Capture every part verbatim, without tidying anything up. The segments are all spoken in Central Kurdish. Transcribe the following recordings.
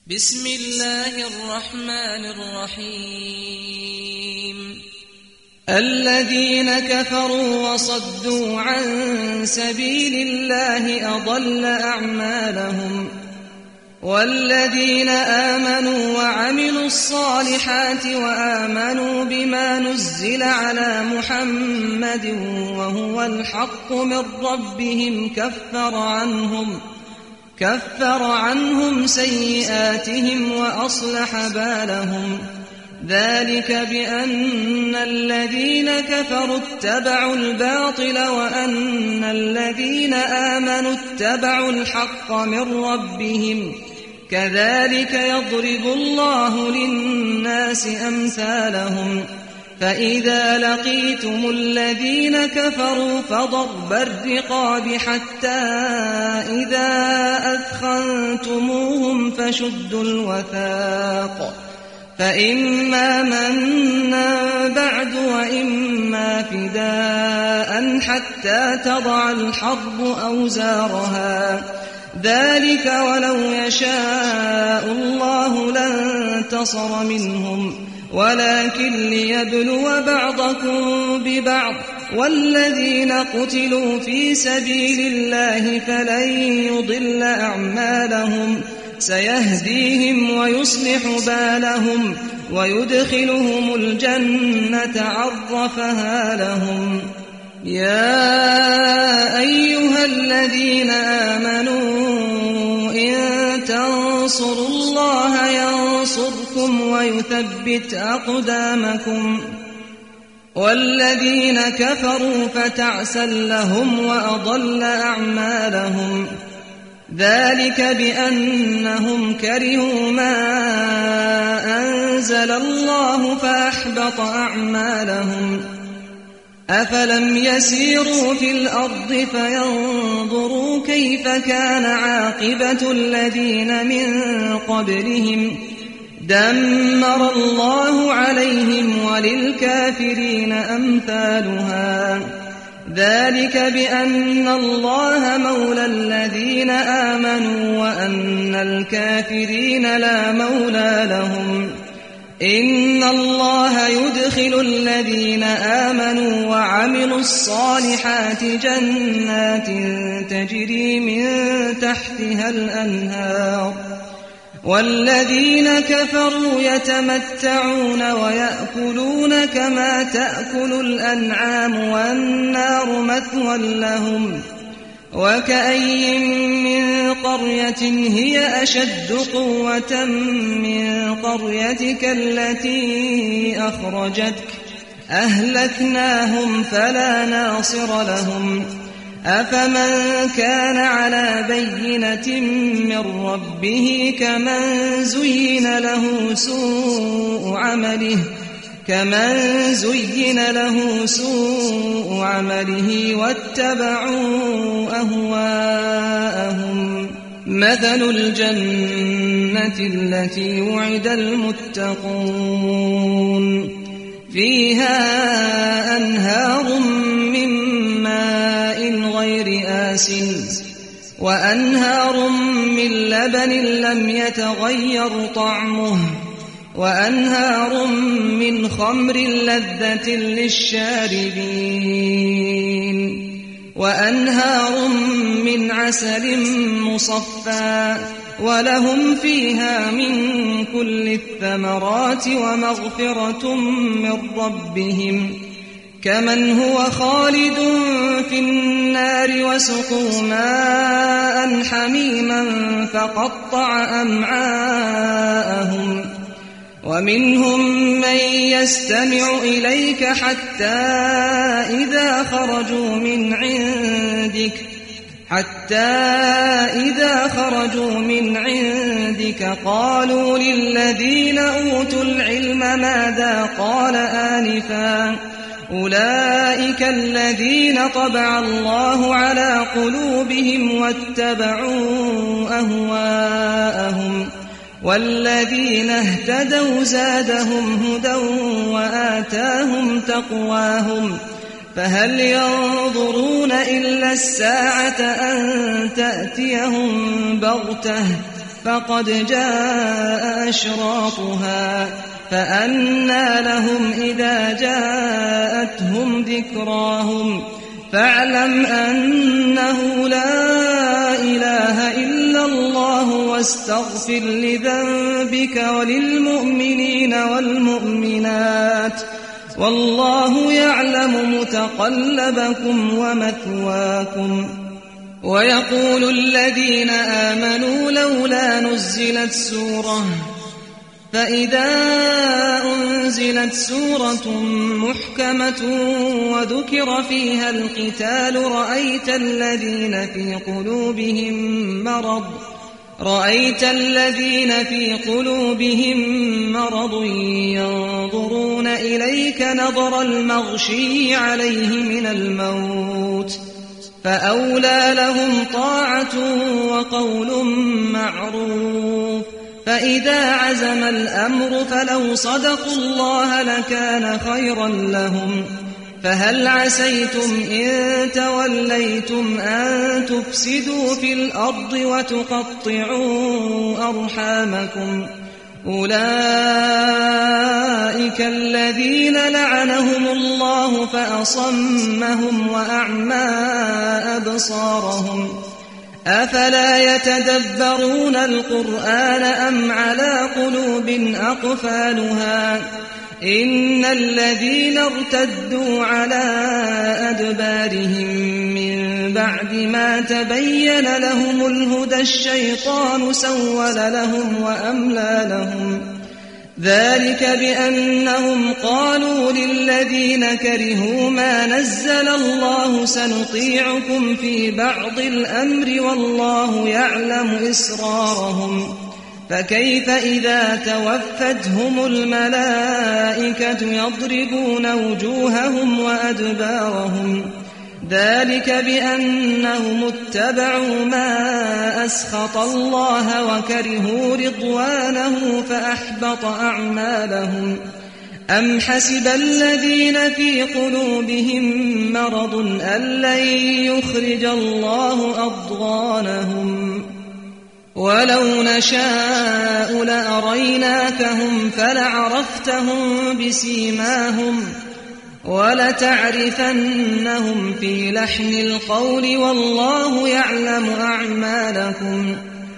بسم الله الرحمن الرحيم الذين كفروا وصدوا عن سبيل الله أضل أعمالهم والذين آمنوا وعملوا الصالحات وآمنوا بما نزل على محمد وهو الحق من ربهم كفر عنهم كفر عنهم سيئاتهم وأصلح بالهم ذلك بأن الذين كفروا اتبعوا الباطل وأن الذين آمنوا اتبعوا الحق من ربهم كذلك يضرب الله للناس أمثالهم فإذا لقيتم الذين كفروا فضرب الرقاب حتى إذا أثخنتموهم فشدوا الوثاق فإما منا بعد وإما فداء حتى تضع الحرب أوزارها ذلك ولو يشاء الله لانتصر منهم ولكن ليبلو بعضكم ببعض والذين قتلوا في سبيل الله فلن يضل أعمالهم سيهديهم ويصلح بالهم ويدخلهم الجنة عرفها لهم يا أيها الذين آمنوا إن تنصروا الله ينصركم ويثبت أقدامكم والذين كفروا فتعسا لهم وأضل أعمالهم ذلك بأنهم كرهوا ما أنزل الله فأحبط أعمالهم أفلم يسيروا في الأرض فينظروا كيف كان عاقبة الذين من قبلهم دمر الله عليهم وللكافرين أمثالها ذلك بأن الله مولى الذين آمنوا وأن الكافرين لا مولى لهم إن الله يدخل الذين آمنوا وعملوا الصالحات جنات تجري من تحتها الأنهار والذين كفروا يتمتعون ويأكلون كما تأكل الأنعام والنار مثوى لهم وكأي من قرية هي أشد قوة من قريتك التي أخرجتك أهلكناهم فلا ناصر لهم أفمن كان على بينة من ربه كمن زين له سوء عمله كمن زين له سوء عمله واتبعوا أهواءهم مثل الجنة التي وعد المتقون فيها أنهار من ماء غير آسن وأنهار من لبن لم يتغير طعمه وأنهار من خمر لذة للشاربين وأنهار من عسل مصفى ولهم فيها من كل الثمرات ومغفرة من ربهم كمن هو خالد في النار وسقوا ماء حميما فقطع أمعاءهم ومنهم من يستمع إليك حتى إذا خرجوا من عندك حتى إذا خرجوا من عندك قالوا للذين أوتوا العلم ماذا قال آنفا أولئك الذين طبع الله على قلوبهم واتبعوا أهواءهم والذين اهتدوا زادهم هدى وآتاهم تقواهم فهل ينظرون إلا الساعة أن تأتيهم بغتة فقد جاء أشراطها فأنى لهم إذا جاءتهم ذكراهم فاعلم أنه لا إله إلا الله واستغفر لذنبك وللمؤمنين والمؤمنات والله يعلم متقلبكم ومثواكم. ويقول الذين آمنوا لولا نزلت سورة فإذا أنزلت سورة محكمة وذكر فيها القتال رأيت الذين في قلوبهم مرض رأيت الذين في قلوبهم مرض ينظرون إليك نظر المغشي عليه من الموت فأولى لهم طاعة وقول معروف. فإذا عزم الأمر فلو صدقوا الله لكان خيرا لهم. فهل عسيتم إن توليتم أن تفسدوا في الأرض وتقطعوا أرحامكم أولئك الذين لعنهم الله فأصمهم وأعمى أبصارهم أفلا يتدبرون القرآن أم على قلوب أقفالها إن الذين ارتدوا على أدبارهم من بعد ما تبين لهم الهدى الشيطان سول لهم وأملى لهم ذلك بأنهم قالوا للذين كرهوا ما نزل الله سنطيعكم في بعض الأمر والله يعلم إسرارهم فكيف إذا توفتهم الملائكة يضربون وجوههم وأدبارهم ذلك بأنهم اتبعوا ما أسخط الله وكرهوا رضوانه فأحبط أعمالهم. أم حسب الذين في قلوبهم مرض أن لن يخرج الله أضغانهم ولو نشاء لأريناكهم فلعرفتهم بسيماهم ولتعرفنهم في لحن القول والله يعلم أعمالكم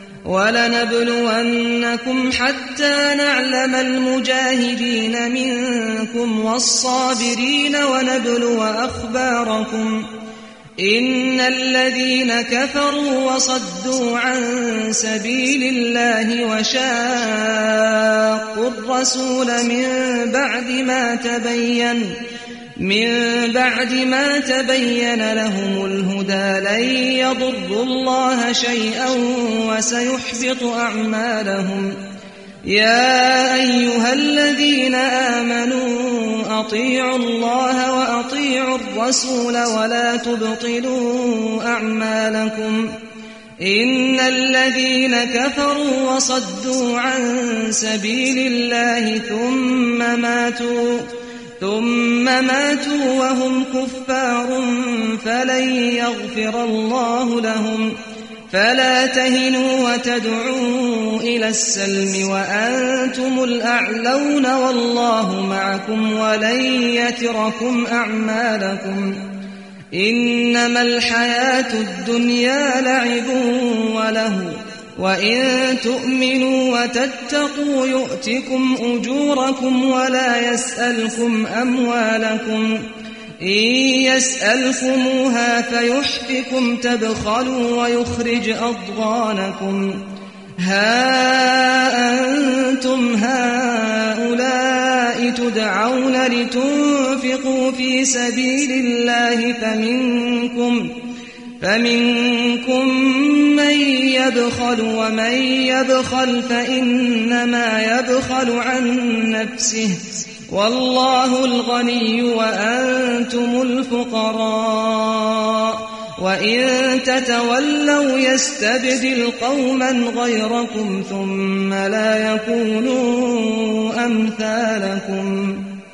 ولنبلونكم حتى نعلم المجاهدين منكم والصابرين ونبلو أخباركم إن الذين كفروا وصدوا عن سبيل الله وشاقوا الرسول من بعد ما تبين من بعد ما تبين لهم الهدى لن يضروا الله شيئا وسيحبط أعمالهم. يا أيها الذين آمنوا أطيعوا الله وأطيعوا الرسول ولا تبطلوا أعمالكم إن الذين كفروا وصدوا عن سبيل الله ثم ماتوا ثم ماتوا وهم كفار فلن يغفر الله لهم فلا تهنوا وتدعوا إلى السلم وأنتم الأعلون والله معكم ولن يتركم أعمالكم إنما الحياة الدنيا لعب وله وإن تؤمنوا وتتقوا يؤتكم أجوركم ولا يسألكم أموالكم إن يسألكموها فيحفكم تبخلوا ويخرج أضغانكم ها أنتم هؤلاء تدعون لتنفقوا في سبيل الله فمنكم فمنكم من يبخل ومن يبخل فإنما يبخل عن نفسه والله الغني وأنتم الفقراء وإن تتولوا يستبدل قوما غيركم ثم لا يكونوا أمثالكم